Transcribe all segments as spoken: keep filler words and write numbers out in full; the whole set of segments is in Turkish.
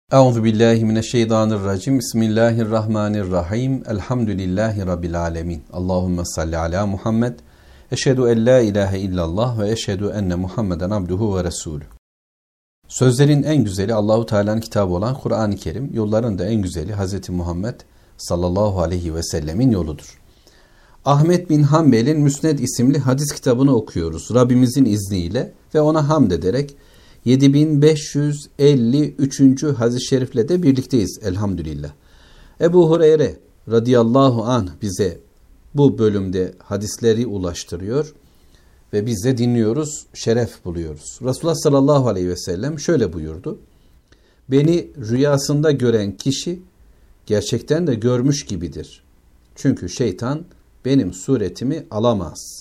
Euzu billahi mineşşeytanirracim. Bismillahirrahmanirrahim. Elhamdülillahi rabbil alamin. Allahumme salli ala Muhammed. Eşhedü en la ilahe illallah ve eşhedü enne Muhammeden abduhu ve resulü. Sözlerin en güzeli Allahu Teala'nın kitabı olan Kur'an-ı Kerim, yolların da en güzeli Hz. Muhammed sallallahu aleyhi ve sellemin yoludur. Ahmet bin Hanbel'in Müsned isimli hadis kitabını okuyoruz Rabbimizin izniyle ve ona hamd ederek yedi bin beş yüz elli üçüncü hadis-i şerifle de birlikteyiz elhamdülillah. Ebu Hureyre radıyallahu anh bize bu bölümde hadisleri ulaştırıyor ve biz de dinliyoruz, şeref buluyoruz. Resulullah sallallahu aleyhi ve sellem şöyle buyurdu: "Beni rüyasında gören kişi gerçekten de görmüş gibidir. Çünkü şeytan benim suretimi alamaz."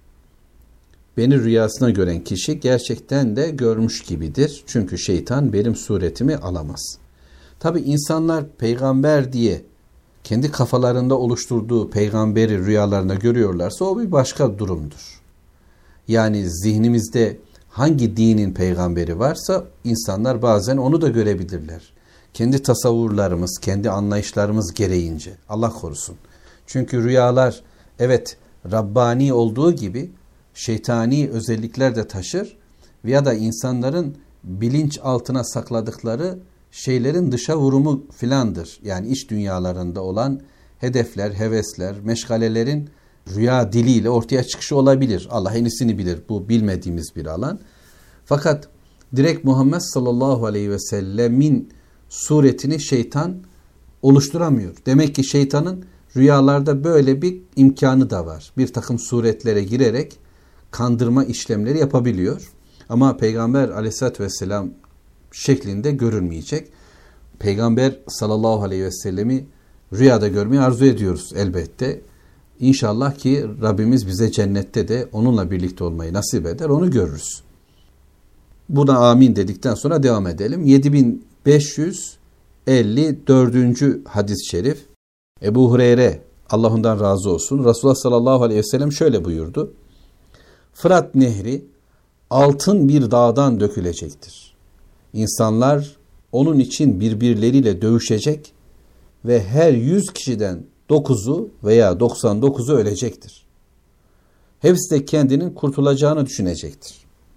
Beni rüyasına gören kişi gerçekten de görmüş gibidir. Çünkü şeytan benim suretimi alamaz. Tabi insanlar peygamber diye kendi kafalarında oluşturduğu peygamberi rüyalarında görüyorlarsa o bir başka durumdur. Yani zihnimizde hangi dinin peygamberi varsa insanlar bazen onu da görebilirler. Kendi tasavvurlarımız, kendi anlayışlarımız gereğince. Allah korusun. Çünkü rüyalar evet Rabbani olduğu gibi şeytani özellikler de taşır veya da insanların bilinç altına sakladıkları şeylerin dışa vurumu filandır. Yani iç dünyalarında olan hedefler, hevesler, meşgalelerin rüya diliyle ortaya çıkışı olabilir. Allah en iyisini bilir. Bu bilmediğimiz bir alan. Fakat direkt Muhammed sallallahu aleyhi ve sellemin suretini şeytan oluşturamıyor. Demek ki şeytanın rüyalarda böyle bir imkanı da var. Bir takım suretlere girerek kandırma işlemleri yapabiliyor. Ama Peygamber aleyhissalatü vesselam şeklinde görünmeyecek. Peygamber sallallahu aleyhi ve sellemi rüyada görmeyi arzu ediyoruz elbette. İnşallah ki Rabbimiz bize cennette de onunla birlikte olmayı nasip eder, onu görürüz. Buna amin dedikten sonra devam edelim. yedi bin beş yüz elli dördüncü hadis-i şerif. Ebu Hureyre, Allah ondan razı olsun, Resulullah sallallahu aleyhi ve sellem şöyle buyurdu: "Fırat Nehri altın bir dağdan dökülecektir. İnsanlar onun için birbirleriyle dövüşecek ve her yüz kişiden dokuzu veya doksan dokuzu ölecektir. Hepsi de kendinin kurtulacağını düşünecektir."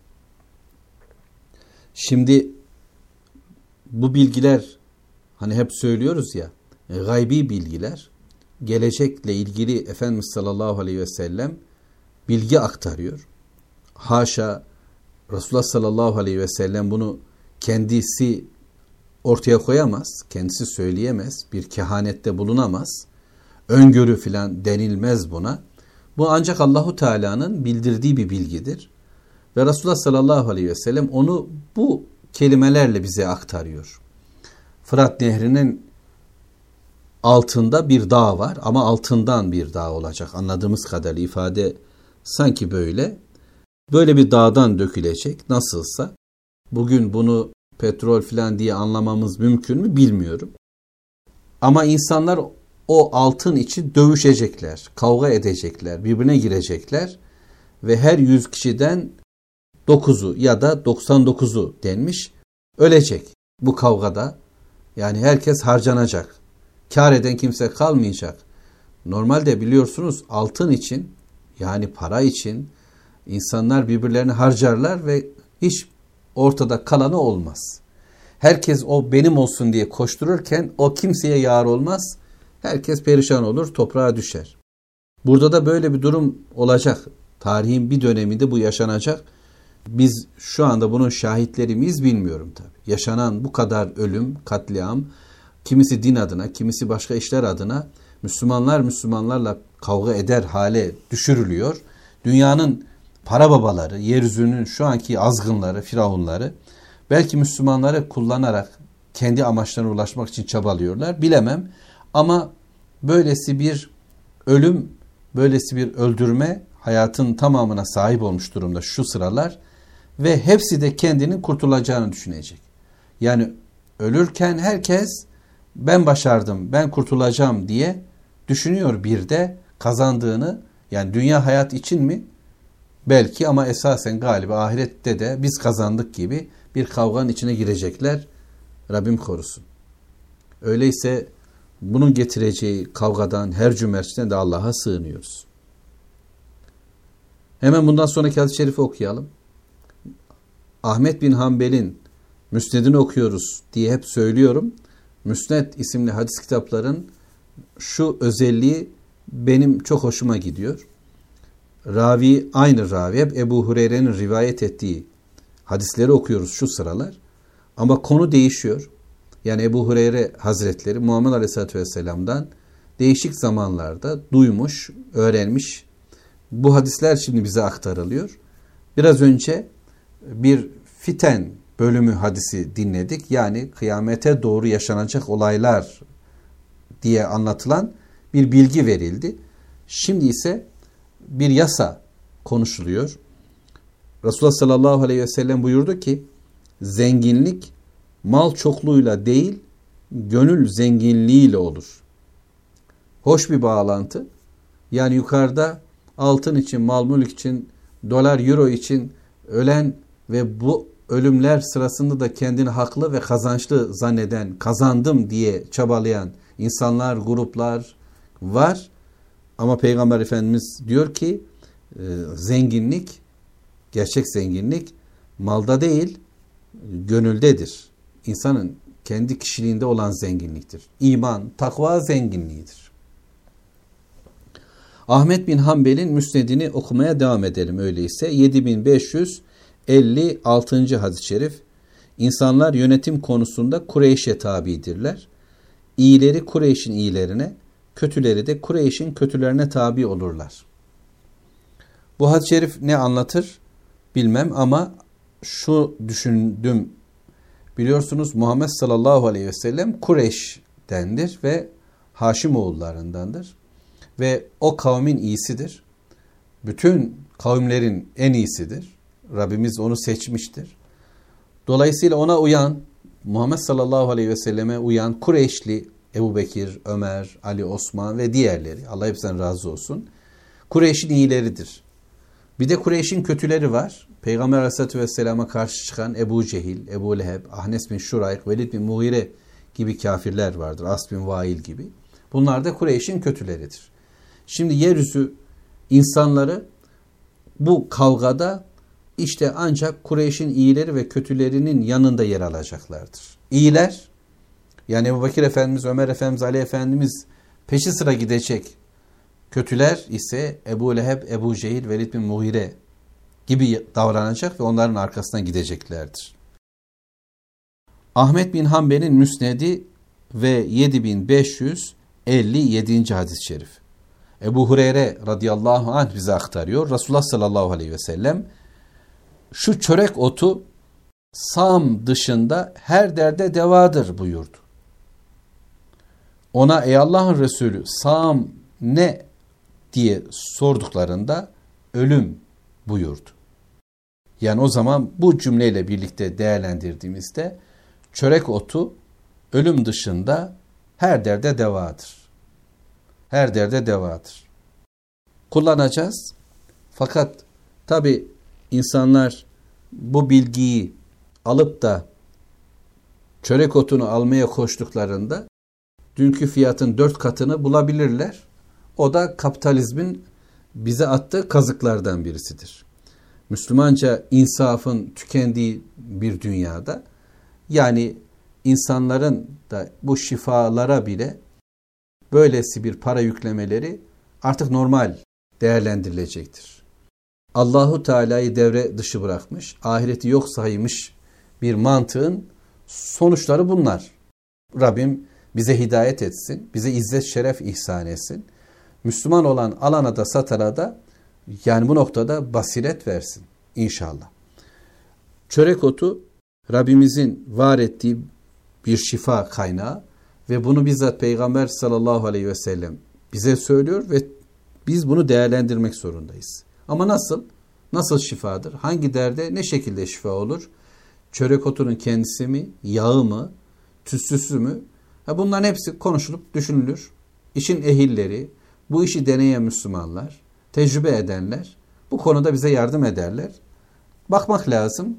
Şimdi bu bilgiler, hani hep söylüyoruz ya, gaybi bilgiler, gelecekle ilgili Efendimiz sallallahu aleyhi ve sellem bilgi aktarıyor. Haşa, Resulullah sallallahu aleyhi ve sellem bunu kendisi ortaya koyamaz, kendisi söyleyemez, bir kehanette bulunamaz, öngörü filan denilmez buna. Bu ancak Allahu Teala'nın bildirdiği bir bilgidir. Ve Resulullah sallallahu aleyhi ve sellem onu bu kelimelerle bize aktarıyor. Fırat Nehri'nin altında bir dağ var ama altından bir dağ olacak. Anladığımız kadarıyla ifade sanki böyle. Böyle bir dağdan dökülecek nasılsa. Bugün bunu petrol falan diye anlamamız mümkün mü bilmiyorum. Ama insanlar o altın için dövüşecekler, kavga edecekler, birbirine girecekler. Ve her yüz kişiden dokuzu ya da doksan dokuzu denmiş ölecek bu kavgada. Yani herkes harcanacak. Kâr eden kimse kalmayacak. Normalde biliyorsunuz altın için, yani para için insanlar birbirlerini harcarlar ve hiç ortada kalanı olmaz. Herkes o benim olsun diye koştururken o kimseye yar olmaz. Herkes perişan olur, toprağa düşer. Burada da böyle bir durum olacak. Tarihin bir döneminde bu yaşanacak. Biz şu anda bunun şahitleri miyiz bilmiyorum tabii. Yaşanan bu kadar ölüm, katliam, kimisi din adına, kimisi başka işler adına Müslümanlar Müslümanlarla kavga eder hale düşürülüyor. Dünyanın para babaları, yeryüzünün şu anki azgınları, firavunları belki Müslümanları kullanarak kendi amaçlarına ulaşmak için çabalıyorlar. Bilemem ama böylesi bir ölüm, böylesi bir öldürme hayatın tamamına sahip olmuş durumda şu sıralar ve hepsi de kendinin kurtulacağını düşünecek. Yani ölürken herkes ben başardım, ben kurtulacağım diye düşünüyor bir de kazandığını. Yani dünya hayat için mi? Belki ama esasen galiba ahirette de biz kazandık gibi bir kavganın içine girecekler. Rabbim korusun. Öyleyse bunun getireceği kavgadan, her cümerçten de Allah'a sığınıyoruz. Hemen bundan sonraki hadis-i şerifi okuyalım. Ahmet bin Hanbel'in Müsned'ini okuyoruz diye hep söylüyorum. Müsned isimli hadis kitapların şu özelliği benim çok hoşuma gidiyor. Ravi aynı ravi, hep Ebu Hureyre'nin rivayet ettiği hadisleri okuyoruz şu sıralar. Ama konu değişiyor. Yani Ebu Hureyre Hazretleri Muhammed Aleyhisselatü Vesselam'dan değişik zamanlarda duymuş, öğrenmiş. Bu hadisler şimdi bize aktarılıyor. Biraz önce bir fiten bölümü hadisi dinledik. Yani kıyamete doğru yaşanacak olaylar diye anlatılan bir bilgi verildi. Şimdi ise bir yasa konuşuluyor. Resulullah sallallahu aleyhi ve sellem buyurdu ki, zenginlik mal çokluğuyla değil, gönül zenginliğiyle olur. Hoş bir bağlantı. Yani yukarıda altın için, mal mülk için, dolar, euro için ölen ve bu ölümler sırasında da kendini haklı ve kazançlı zanneden, kazandım diye çabalayan insanlar, gruplar var. Ama Peygamber Efendimiz diyor ki e, zenginlik, gerçek zenginlik malda değil, gönüldedir. İnsanın kendi kişiliğinde olan zenginliktir. İman, takva zenginliğidir. Ahmet bin Hanbel'in Müsned'ini okumaya devam edelim öyleyse. yedi bin beş yüz elli altıncı hadis-i şerif. İnsanlar yönetim konusunda Kureyş'e tabidirler. İyileri Kureyş'in iyilerine, kötüleri de Kureyş'in kötülerine tabi olurlar. Bu hadis-i şerif ne anlatır bilmem ama şu düşündüm. Biliyorsunuz Muhammed sallallahu aleyhi ve sellem Kureyş'tendir ve Haşimoğullarındandır. Ve o kavmin iyisidir. Bütün kavimlerin en iyisidir. Rabbimiz onu seçmiştir. Dolayısıyla ona uyan, Muhammed sallallahu aleyhi ve selleme uyan Kureyşli Ebu Bekir, Ömer, Ali, Osman ve diğerleri, Allah hepsinden razı olsun, Kureyş'in iyileridir. Bir de Kureyş'in kötüleri var. Peygamber aleyhissalatü vesselama karşı çıkan Ebu Cehil, Ebu Leheb, Ahnes bin Şurayk, Velid bin Mughire gibi kafirler vardır. As bin Vail gibi. Bunlar da Kureyş'in kötüleridir. Şimdi yeryüzü insanları bu kavgada işte ancak Kureyş'in iyileri ve kötülerinin yanında yer alacaklardır. İyiler, yani Ebu Bekir Efendimiz, Ömer Efendimiz, Ali Efendimiz peşi sıra gidecek. Kötüler ise Ebu Leheb, Ebu Cehil, Velid bin Mughire gibi davranacak ve onların arkasından gideceklerdir. Ahmet bin Hanbel'in Müsnedi ve yedi bin beş yüz elli yedinci hadis-i şerif. Ebu Hureyre radıyallahu anh bize aktarıyor. Resulullah sallallahu aleyhi ve sellem şu çörek otu sağım dışında her derde devadır buyurdu. Ona ey Allah'ın Resulü sağım ne diye sorduklarında ölüm buyurdu. Yani o zaman bu cümleyle birlikte değerlendirdiğimizde çörek otu ölüm dışında her derde devadır. Her derde devadır. Kullanacağız. Fakat tabi insanlar bu bilgiyi alıp da çörek otunu almaya koştuklarında dünkü fiyatın dört katını bulabilirler. O da kapitalizmin bize attığı kazıklardan birisidir. Müslümanca insafın tükendiği bir dünyada, yani insanların da bu şifalara bile böylesi bir para yüklemeleri artık normal değerlendirilecektir. Allahu Teala'yı devre dışı bırakmış, ahireti yok saymış bir mantığın sonuçları bunlar. Rabbim bize hidayet etsin, bize izzet şeref ihsan etsin. Müslüman olan alana da satana da yani bu noktada basiret versin inşallah. Çörek otu Rabbimizin var ettiği bir şifa kaynağı ve bunu bizzat Peygamber sallallahu aleyhi ve sellem bize söylüyor ve biz bunu değerlendirmek zorundayız. Ama nasıl? Nasıl şifadır? Hangi derde ne şekilde şifa olur? Çörek otunun kendisi mi? Yağı mı? Tütsüsü mü? Bunların hepsi konuşulup düşünülür. İşin ehilleri, bu işi deneyen Müslümanlar, tecrübe edenler bu konuda bize yardım ederler. Bakmak lazım.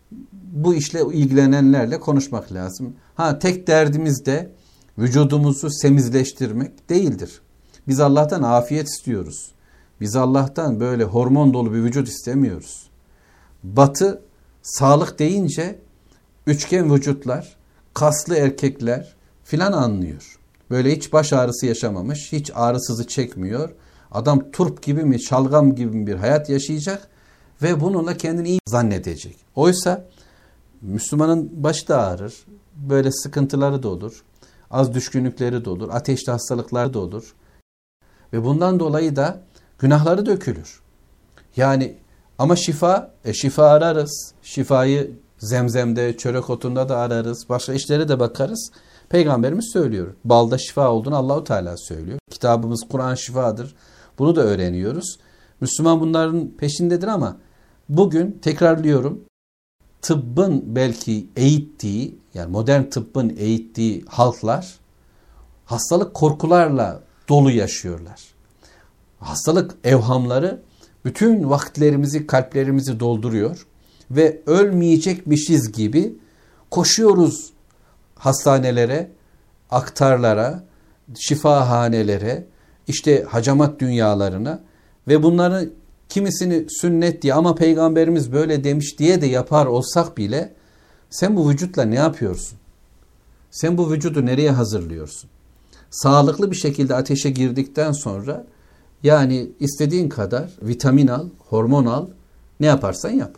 bu işle ilgilenenlerle konuşmak lazım. Ha, tek derdimiz de vücudumuzu semizleştirmek değildir. Biz Allah'tan afiyet istiyoruz. Biz Allah'tan böyle hormon dolu bir vücut istemiyoruz. Batı sağlık deyince üçgen vücutlar, kaslı erkekler filan anlıyor. Böyle hiç baş ağrısı yaşamamış, hiç ağrısızı çekmiyor. Adam turp gibi mi, şalgam gibi mi bir hayat yaşayacak ve bununla kendini iyi zannedecek. Oysa Müslümanın başı da ağrır, böyle sıkıntıları da olur, az düşkünlükleri de olur, ateşli hastalıkları da olur. Ve bundan dolayı da günahları dökülür. Yani ama şifa, e şifa ararız. Şifayı zemzemde, çörek otunda da ararız. Başka işlere de bakarız. Peygamberimiz söylüyor. Balda şifa olduğunu Allahu Teala söylüyor. Kitabımız Kur'an şifadır. Bunu da öğreniyoruz. Müslüman bunların peşindedir ama bugün tekrarlıyorum. Tıbbın belki eğittiği, yani modern tıbbın eğittiği halklar hastalık korkularla dolu yaşıyorlar. Hastalık evhamları bütün vakitlerimizi, kalplerimizi dolduruyor ve ölmeyecekmişiz gibi koşuyoruz hastanelere, aktarlara, şifahanelere, işte hacamat dünyalarına ve bunları kimisini sünnet diye ama peygamberimiz böyle demiş diye de yapar olsak bile sen bu vücutla ne yapıyorsun? Sen bu vücudu nereye hazırlıyorsun? Sağlıklı bir şekilde ateşe girdikten sonra yani istediğin kadar vitamin al, hormon al, ne yaparsan yap.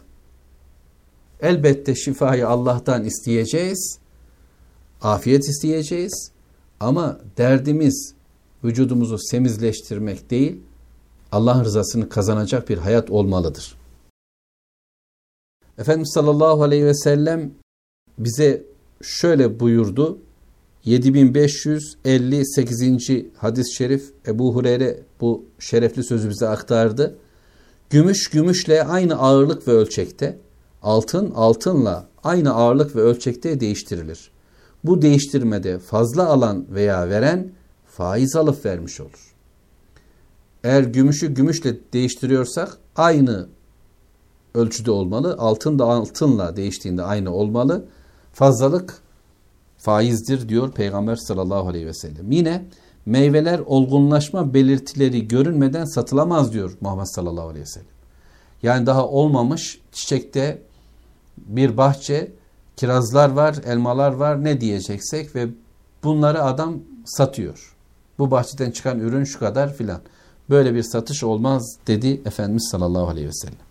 Elbette şifayı Allah'tan isteyeceğiz, afiyet isteyeceğiz ama derdimiz vücudumuzu semizleştirmek değil, Allah'ın rızasını kazanacak bir hayat olmalıdır. Efendimiz sallallahu aleyhi ve sellem bize şöyle buyurdu. yedi bin beş yüz elli sekizinci hadis-i şerif Ebu Hureyre bu şerefli sözü bize aktardı. Gümüş gümüşle aynı ağırlık ve ölçekte, altın altınla aynı ağırlık ve ölçekte değiştirilir. Bu değiştirmede fazla alan veya veren faiz alıp vermiş olur. Eğer gümüşü gümüşle değiştiriyorsak aynı ölçüde olmalı. Altın da altınla değiştiğinde aynı olmalı. Fazlalık faizdir diyor Peygamber sallallahu aleyhi ve sellem. Yine meyveler olgunlaşma belirtileri görünmeden satılamaz diyor Muhammed sallallahu aleyhi ve sellem. Yani daha olmamış çiçekte bir bahçe, kirazlar var, elmalar var, ne diyeceksek ve bunları adam satıyor. Bu bahçeden çıkan ürün şu kadar filan. Böyle bir satış olmaz dedi Efendimiz sallallahu aleyhi ve sellem.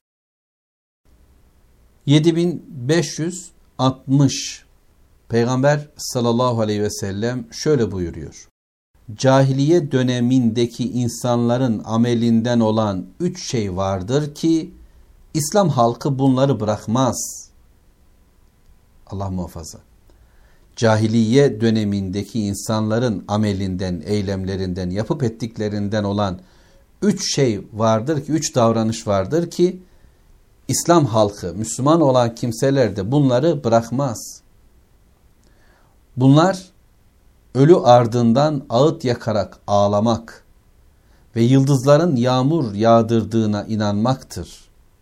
yedi bin beş yüz altmış Peygamber sallallahu aleyhi ve sellem şöyle buyuruyor. Cahiliye dönemindeki insanların amelinden olan üç şey vardır ki İslam halkı bunları bırakmaz. Allah muhafaza. Cahiliye dönemindeki insanların amelinden, eylemlerinden, yapıp ettiklerinden olan üç şey vardır ki, üç davranış vardır ki İslam halkı, Müslüman olan kimseler de bunları bırakmaz. Bunlar ölü ardından ağıt yakarak ağlamak ve yıldızların yağmur yağdırdığına inanmaktır.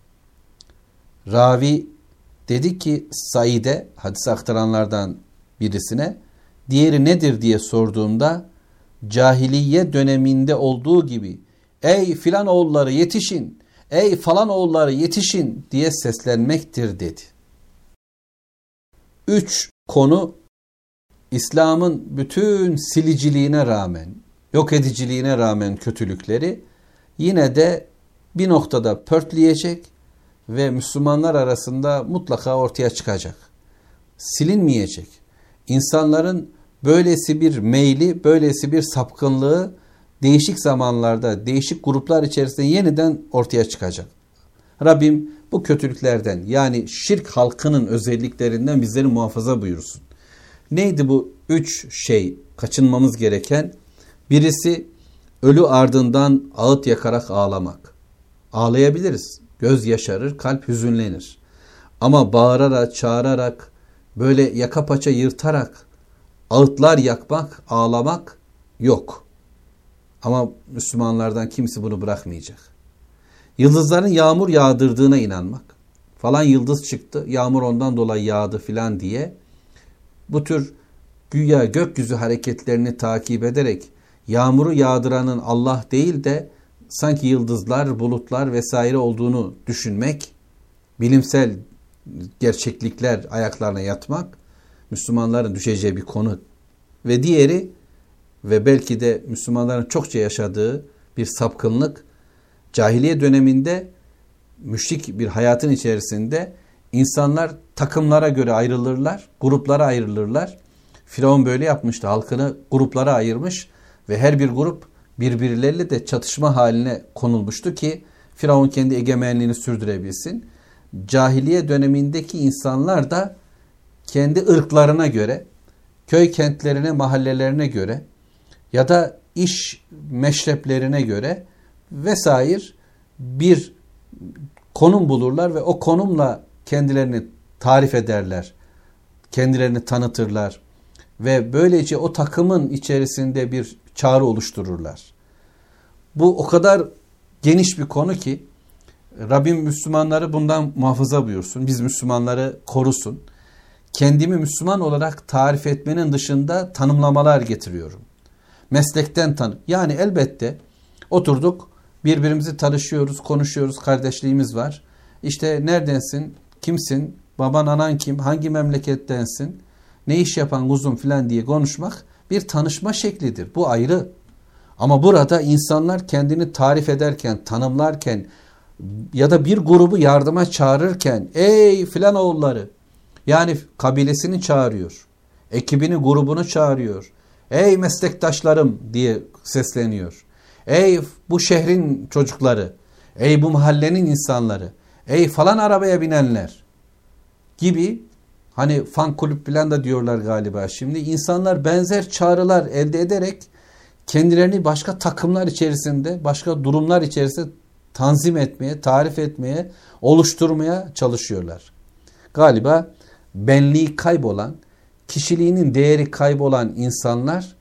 Ravi dedi ki Said'e, hadisi aktaranlardan birisine, diğeri nedir diye sorduğumda cahiliye döneminde olduğu gibi ey filan oğulları yetişin, ey falan oğulları yetişin diye seslenmektir dedi. Üç konu İslam'ın bütün siliciliğine rağmen, yok ediciliğine rağmen kötülükleri yine de bir noktada pörtleyecek ve Müslümanlar arasında mutlaka ortaya çıkacak. Silinmeyecek. İnsanların böylesi bir meyli, böylesi bir sapkınlığı değişik zamanlarda, değişik gruplar içerisinde yeniden ortaya çıkacak. Rabbim bu kötülüklerden, yani şirk halkının özelliklerinden bizleri muhafaza buyursun. Neydi bu üç şey kaçınmamız gereken? Birisi ölü ardından ağıt yakarak ağlamak. Ağlayabiliriz. Göz yaşarır, kalp hüzünlenir. Ama bağırarak, çağırarak, böyle yaka paça yırtarak ağıtlar yakmak, ağlamak yok. Ama Müslümanlardan kimse bunu bırakmayacak. Yıldızların yağmur yağdırdığına inanmak. falan yıldız çıktı, yağmur ondan dolayı yağdı filan diye bu tür güya gökyüzü hareketlerini takip ederek yağmuru yağdıranın Allah değil de sanki yıldızlar, bulutlar vesaire olduğunu düşünmek, bilimsel gerçeklikler ayaklarına yatmak Müslümanların düşeceği bir konu. Ve diğeri ve belki de Müslümanların çokça yaşadığı bir sapkınlık, cahiliye döneminde müşrik bir hayatın içerisinde insanlar takımlara göre ayrılırlar, gruplara ayrılırlar. Firavun böyle yapmıştı, halkını gruplara ayırmış ve her bir grup birbirleriyle de çatışma haline konulmuştu ki Firavun kendi egemenliğini sürdürebilsin. Cahiliye dönemindeki insanlar da kendi ırklarına göre, köy kentlerine, mahallelerine göre ya da iş meşreplerine göre vesaire bir konum bulurlar ve o konumla kendilerini tarif ederler, kendilerini tanıtırlar ve böylece o takımın içerisinde bir çağrı oluştururlar. Bu o kadar geniş bir konu ki Rabbim Müslümanları bundan muhafaza buyursun, biz Müslümanları korusun. Kendimi Müslüman olarak tarif etmenin dışında tanımlamalar getiriyorum. Meslekten tanı. Yani elbette oturduk, birbirimizi tanışıyoruz, konuşuyoruz, kardeşliğimiz var. İşte neredensin, kimsin, baban anan kim, hangi memlekettensin, ne iş yapan kuzum filan diye konuşmak bir tanışma şeklidir. Bu ayrı. Ama burada insanlar kendini tarif ederken, tanımlarken ya da bir grubu yardıma çağırırken ey filan oğulları, yani kabilesini çağırıyor, ekibini, grubunu çağırıyor. Ey meslektaşlarım diye sesleniyor. Ey bu şehrin çocukları, ey bu mahallenin insanları, ey falan arabaya binenler gibi, hani fan kulüp falan da diyorlar galiba şimdi. İnsanlar benzer çağrılar elde ederek kendilerini başka takımlar içerisinde, başka durumlar içerisinde tanzim etmeye, tarif etmeye, oluşturmaya çalışıyorlar. Galiba benliği kaybolan, kişiliğinin değeri kaybolan insanlar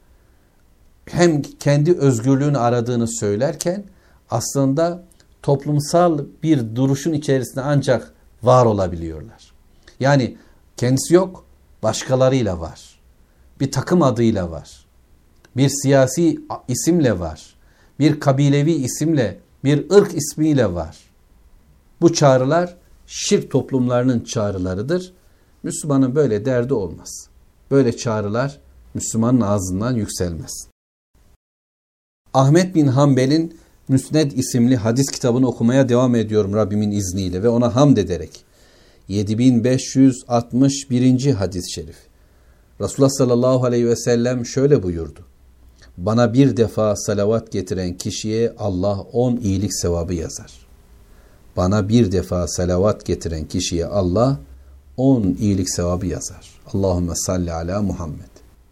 hem kendi özgürlüğünü aradığını söylerken aslında toplumsal bir duruşun içerisinde ancak var olabiliyorlar. Yani kendisi yok, başkalarıyla var. Bir takım adıyla var. Bir siyasi isimle var. Bir kabilevi isimle, bir ırk ismiyle var. Bu çağrılar şirk toplumlarının çağrılarıdır. Müslümanın böyle derdi olmaz. Böyle çağrılar Müslümanın ağzından yükselmez. Ahmet bin Hanbel'in Müsned isimli hadis kitabını okumaya devam ediyorum Rabbimin izniyle ve ona hamd ederek. yedi bin beş yüz altmış birinci hadis-i şerif. Resulullah sallallahu aleyhi ve sellem şöyle buyurdu. Bana bir defa salavat getiren kişiye Allah on iyilik sevabı yazar. Bana bir defa salavat getiren kişiye Allah on iyilik sevabı yazar. Allahümme salli ala Muhammed.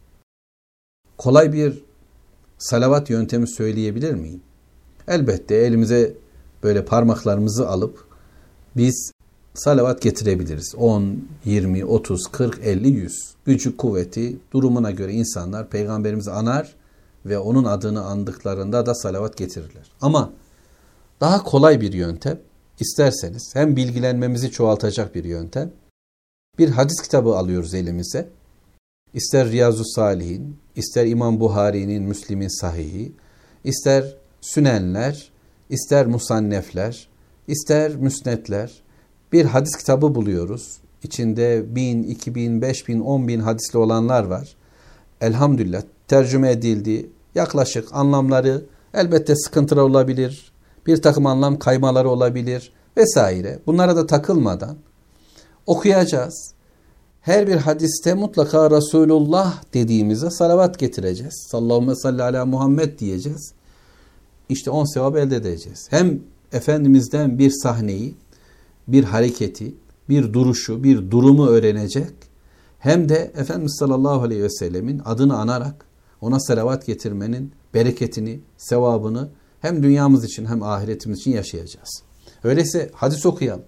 Kolay bir salavat yöntemi söyleyebilir miyim? Elbette elimize böyle parmaklarımızı alıp biz salavat getirebiliriz. on, yirmi, otuz, kırk, elli, yüz. Gücü, kuvveti, durumuna göre insanlar Peygamberimizi anar ve onun adını andıklarında da salavat getirirler. Ama daha kolay bir yöntem, isterseniz hem bilgilenmemizi çoğaltacak bir yöntem, bir hadis kitabı alıyoruz elimize. İster Riyazu Salihin, ister İmam Buhari'nin, Müslim'in Sahihi, ister Sünenler, ister Musannefler, ister Müsnetler. Bir hadis kitabı buluyoruz. İçinde bin, iki bin, beş bin, on bin hadisli olanlar var. Elhamdülillah tercüme edildi. Yaklaşık anlamları elbette sıkıntılar olabilir. Bir takım anlam kaymaları olabilir vesaire. Bunlara da takılmadan okuyacağız. Her bir hadiste mutlaka Resulullah dediğimizde salavat getireceğiz. Sallallahu salli ala Muhammed diyeceğiz. İşte on sevap elde edeceğiz. Hem Efendimiz'den bir sahneyi, bir hareketi, bir duruşu, bir durumu öğrenecek. Hem de Efendimiz sallallahu aleyhi ve sellemin adını anarak ona salavat getirmenin bereketini, sevabını hem dünyamız için hem ahiretimiz için yaşayacağız. Öyleyse hadis okuyalım.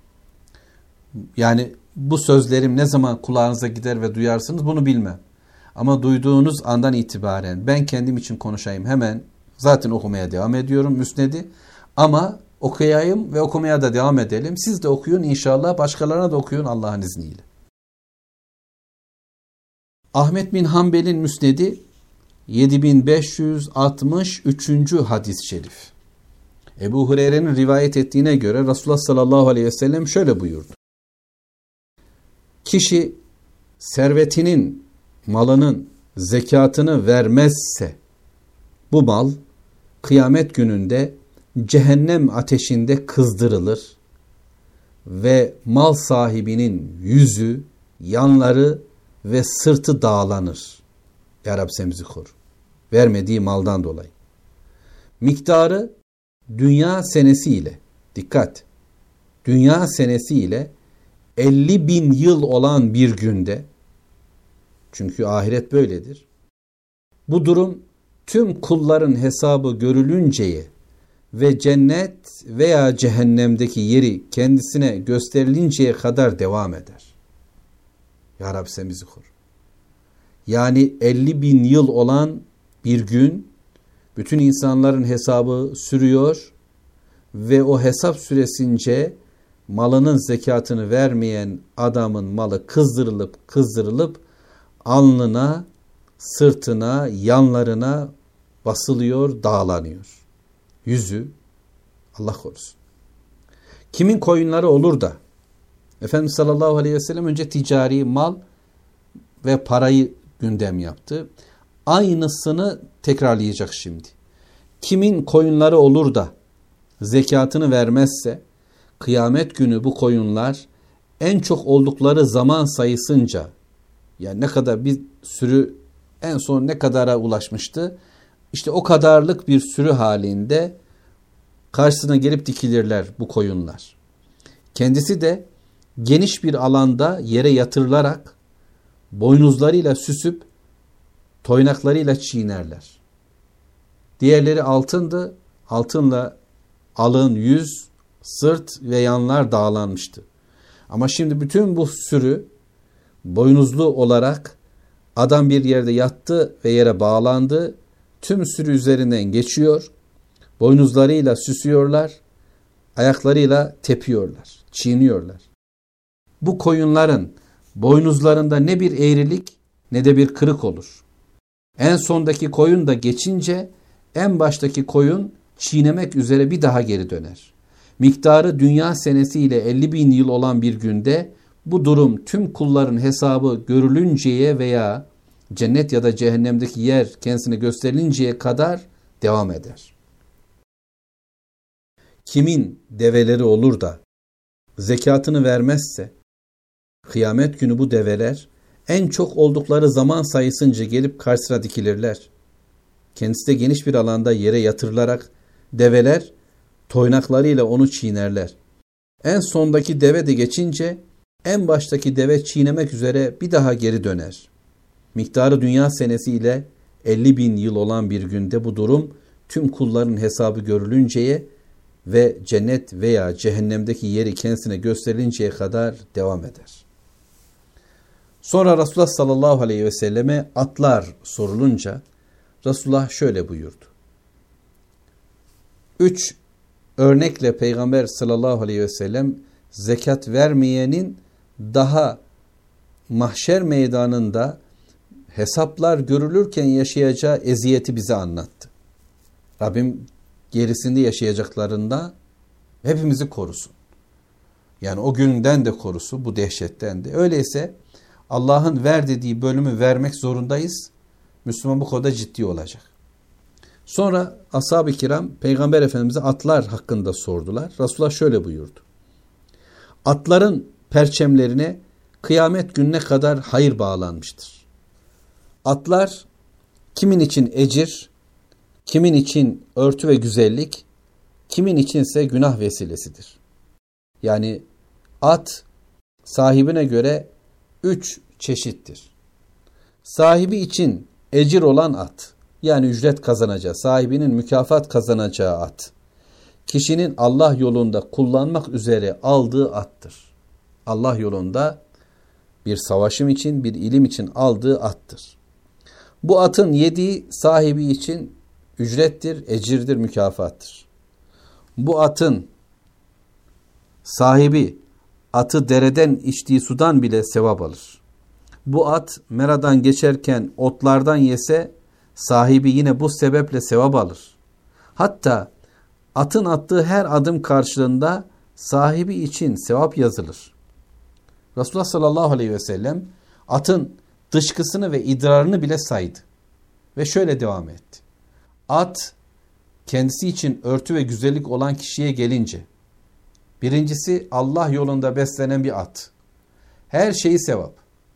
Yani bu sözlerim ne zaman kulağınıza gider ve duyarsınız bunu bilmem. Ama duyduğunuz andan itibaren ben kendim için konuşayım, hemen zaten okumaya devam ediyorum Müsned'i. Ama okuyayım ve okumaya da devam edelim. Siz de okuyun inşallah, başkalarına da okuyun Allah'ın izniyle. Ahmet bin Hanbel'in Müsnedi yedi bin beş yüz altmış üçüncü hadis-i şerif. Ebu Hureyre'nin rivayet ettiğine göre Resulullah sallallahu aleyhi ve sellem şöyle buyurdu. Kişi servetinin, malının zekatını vermezse bu mal kıyamet gününde cehennem ateşinde kızdırılır ve mal sahibinin yüzü, yanları ve sırtı dağlanır. Ya Rabbi sen bizi koru. Vermediği maldan dolayı. Miktarı dünya senesi ile, dikkat, dünya senesi ile elli bin yıl olan bir günde, çünkü ahiret böyledir, bu durum tüm kulların hesabı görülünceye ve cennet veya cehennemdeki yeri kendisine gösterilinceye kadar devam eder. Ya Rabbi sen bizi koru. Yani elli bin yıl olan bir gün bütün insanların hesabı sürüyor ve o hesap süresince malının zekatını vermeyen adamın malı kızdırılıp kızdırılıp alnına, sırtına, yanlarına basılıyor, dağlanıyor. Yüzü, Allah korusun. Kimin koyunları olur da Efendimiz sallallahu aleyhi ve sellem önce ticari mal ve parayı gündem yaptı. Aynısını tekrarlayacak şimdi. Kimin koyunları olur da zekatını vermezse kıyamet günü bu koyunlar en çok oldukları zaman sayısınca, yani ne kadar bir sürü en son ne kadara ulaşmıştı? İşte o kadarlık bir sürü halinde karşısına gelip dikilirler bu koyunlar. Kendisi de geniş bir alanda yere yatırılarak boynuzlarıyla süsüp toynaklarıyla çiğnerler. Diğerleri altındı. Altınla alın, yüz, sırt ve yanlar dağlanmıştı. Ama şimdi bütün bu sürü boynuzlu olarak adam bir yerde yattı ve yere bağlandı. Tüm sürü üzerinden geçiyor. Boynuzlarıyla süsüyorlar. Ayaklarıyla tepiyorlar. Çiğniyorlar. Bu koyunların boynuzlarında ne bir eğrilik ne de bir kırık olur. En sondaki koyun da geçince en baştaki koyun çiğnemek üzere bir daha geri döner. Miktarı dünya senesiyle elli bin yıl olan bir günde bu durum tüm kulların hesabı görülünceye veya cennet ya da cehennemdeki yer kendisine gösterilinceye kadar devam eder. Kimin develeri olur da zekatını vermezse kıyamet günü bu develer en çok oldukları zaman sayısınca gelip karşısına dikilirler. Kendisi de geniş bir alanda yere yatırılarak develer toynaklarıyla onu çiğnerler. En sondaki deve de geçince en baştaki deve çiğnemek üzere bir daha geri döner. Miktarı dünya senesiyle elli bin yıl olan bir günde bu durum tüm kulların hesabı görülünceye ve cennet veya cehennemdeki yeri kendisine gösterilinceye kadar devam eder. Sonra Resulullah sallallahu aleyhi ve selleme atlar sorulunca Resulullah şöyle buyurdu. Üç örnekle Peygamber sallallahu aleyhi ve sellem zekat vermeyenin daha mahşer meydanında hesaplar görülürken yaşayacağı eziyeti bize anlattı. Rabbim gerisinde yaşayacaklarında hepimizi korusun. Yani o günden de korusun, bu dehşetten de. Öyleyse Allah'ın ver dediği bölümü vermek zorundayız. Müslüman bu konuda ciddi olacak. Sonra ashab-ı kiram Peygamber Efendimiz'e atlar hakkında sordular. Resulullah şöyle buyurdu. Atların perçemlerine kıyamet gününe kadar hayır bağlanmıştır. Atlar kimin için ecir, kimin için örtü ve güzellik, kimin içinse günah vesilesidir. Yani at sahibine göre üç çeşittir. Sahibi için ecir olan at, yani ücret kazanacağı, sahibinin mükafat kazanacağı at, kişinin Allah yolunda kullanmak üzere aldığı attır. Allah yolunda bir savaşım için, bir ilim için aldığı attır. Bu atın yediği sahibi için ücrettir, ecirdir, mükafattır. Bu atın sahibi atı dereden içtiği sudan bile sevap alır. Bu at meradan geçerken otlardan yese sahibi yine bu sebeple sevap alır. Hatta atın attığı her adım karşılığında sahibi için sevap yazılır. Resulullah sallallahu aleyhi ve sellem atın dışkısını ve idrarını bile saydı. Ve şöyle devam etti. At kendisi için örtü ve güzellik olan kişiye gelince, birincisi Allah yolunda beslenen bir at. Her şeyi sevap.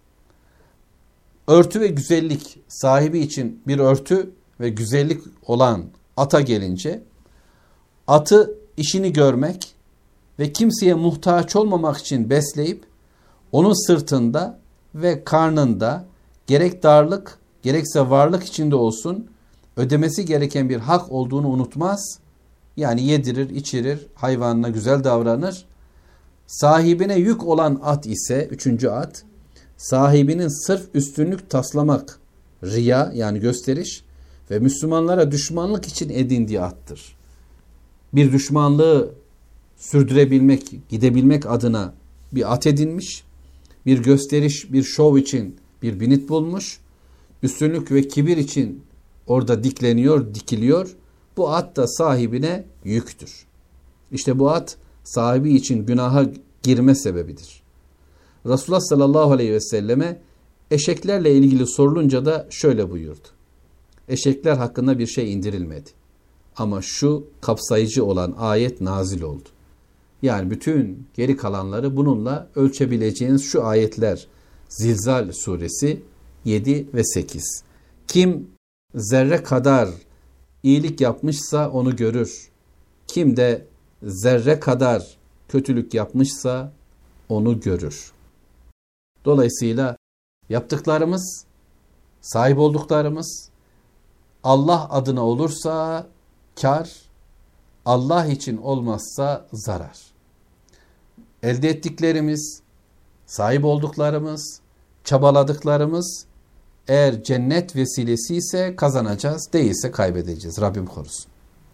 Örtü ve güzellik sahibi için bir örtü ve güzellik olan ata gelince, atı işini görmek ve kimseye muhtaç olmamak için besleyip, onun sırtında ve karnında gerek darlık gerekse varlık içinde olsun ödemesi gereken bir hak olduğunu unutmaz. Yani yedirir, içirir, hayvanına güzel davranır. Sahibine yük olan at ise, üçüncü at, sahibinin sırf üstünlük taslamak, riya yani gösteriş ve Müslümanlara düşmanlık için edindiği attır. Bir düşmanlığı sürdürebilmek, gidebilmek adına bir at edinmiş, bir gösteriş, bir şov için bir binit bulmuş, üstünlük ve kibir için orada dikleniyor, dikiliyor. Bu at da sahibine yüktür. İşte bu at sahibi için günaha girme sebebidir. Resulullah sallallahu aleyhi ve selleme eşeklerle ilgili sorulunca da şöyle buyurdu. Eşekler hakkında bir şey indirilmedi. Ama şu kapsayıcı olan ayet nazil oldu. Yani bütün geri kalanları bununla ölçebileceğiniz şu ayetler. Zilzal suresi yedi ve sekiz. Kim zerre kadar iyilik yapmışsa onu görür. Kim de zerre kadar kötülük yapmışsa onu görür. Dolayısıyla yaptıklarımız, sahip olduklarımız Allah adına olursa kar, Allah için olmazsa zarar. Elde ettiklerimiz, sahip olduklarımız, çabaladıklarımız eğer cennet vesilesi ise kazanacağız, değilse kaybedeceğiz. Rabbim korusun.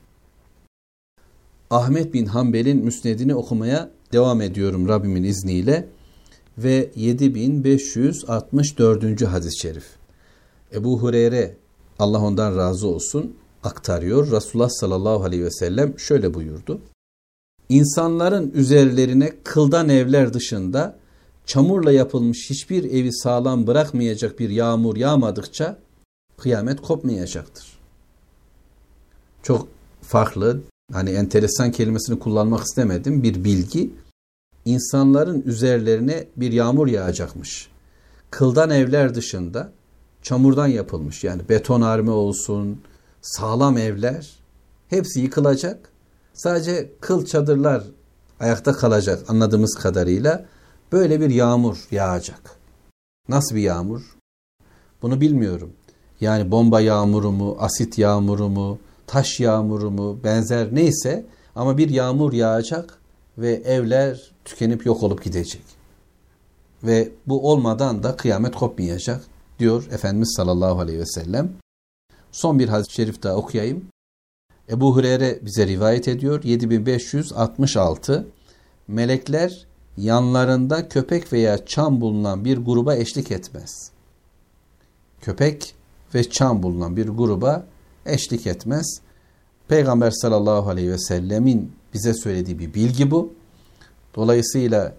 Ahmet bin Hanbel'in müsnedini okumaya devam ediyorum Rabbimin izniyle ve yedi bin beş yüz altmış dördüncü hadis-i şerif. Ebu Hureyre, Allah ondan razı olsun, aktarıyor. Resulullah sallallahu aleyhi ve sellem şöyle buyurdu. İnsanların üzerlerine kıldan evler dışında çamurla yapılmış hiçbir evi sağlam bırakmayacak bir yağmur yağmadıkça kıyamet kopmayacaktır. Çok farklı, hani enteresan kelimesini kullanmak istemedim, bir bilgi. İnsanların üzerlerine bir yağmur yağacakmış. Kıldan evler dışında çamurdan yapılmış, yani betonarme olsun, sağlam evler hepsi yıkılacak. Sadece kıl çadırlar ayakta kalacak anladığımız kadarıyla. Böyle bir yağmur yağacak. Nasıl bir yağmur? Bunu bilmiyorum. Yani bomba yağmuru mu, asit yağmuru mu, taş yağmuru mu, benzer neyse ama bir yağmur yağacak ve evler tükenip yok olup gidecek. Ve bu olmadan da kıyamet kopmayacak diyor Efendimiz sallallahu aleyhi ve sellem. Son bir hadis-i şerif daha okuyayım. Ebu Hureyre bize rivayet ediyor. yedi bin beş yüz altmış altı. Melekler yanlarında köpek veya çam bulunan bir gruba eşlik etmez. Köpek ve çam bulunan bir gruba eşlik etmez. Peygamber sallallahu aleyhi ve sellemin bize söylediği bir bilgi bu. Dolayısıyla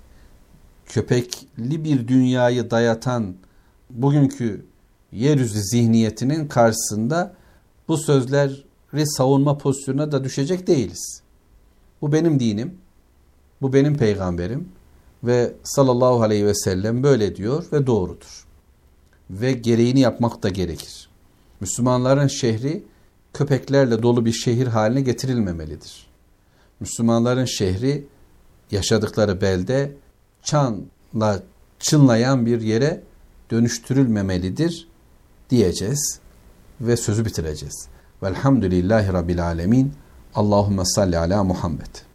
köpekli bir dünyayı dayatan bugünkü yeryüzü zihniyetinin karşısında bu sözleri savunma pozisyonuna da düşecek değiliz. Bu benim dinim, bu benim peygamberim ve sallallahu aleyhi ve sellem böyle diyor ve doğrudur. Ve gereğini yapmak da gerekir. Müslümanların şehri köpeklerle dolu bir şehir haline getirilmemelidir. Müslümanların şehri yaşadıkları belde çanla çınlayan bir yere dönüştürülmemelidir diyeceğiz ve sözü bitireceğiz. Velhamdülillahi Rabbil alemin. Allahümme salli ala Muhammed.